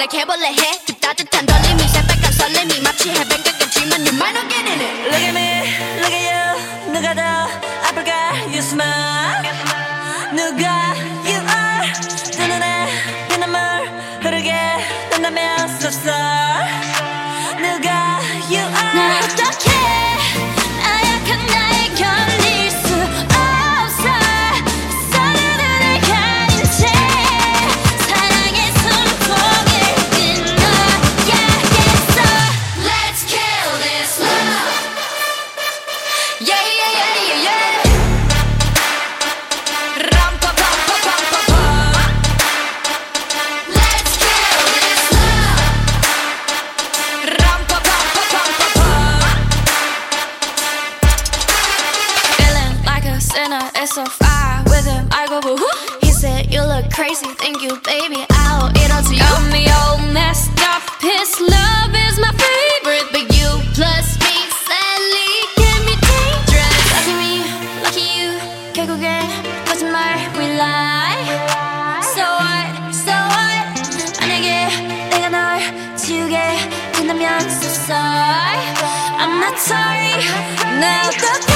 like 해볼래 해 그 따뜻한 떨림이 새빨간 설렘이 마치 해변가 같지만 you might not get in it. Look at me, look at you. 누가 더 아플까? You smile. 누가 you are. 두 눈에 피눈물 흐르게 된다면 so sorry. 누가 you are. 나 어떡해 나약한 나에 걸릴 수 없어 서로를 가린 채 사랑의 숨통을 끊어야겠어. Let's kill this love. Yeah yeah yeah yeah yeah. 람파파파파파파. Let's kill this love. 람파파파파파파. Feeling like a sinner, it's so far with him. I go boo hoo. He said you look crazy, thank you, baby. I'll eat all to you. Got me all messed up. His love is my favorite, but you plus me sadly can be dangerous. Lucky me, lucky you. 결국엔 거짓말 we lie. So what, so what? 만약에 내가 널 지우게 된다면 so sorry. I'm not sorry. 나 어떡해?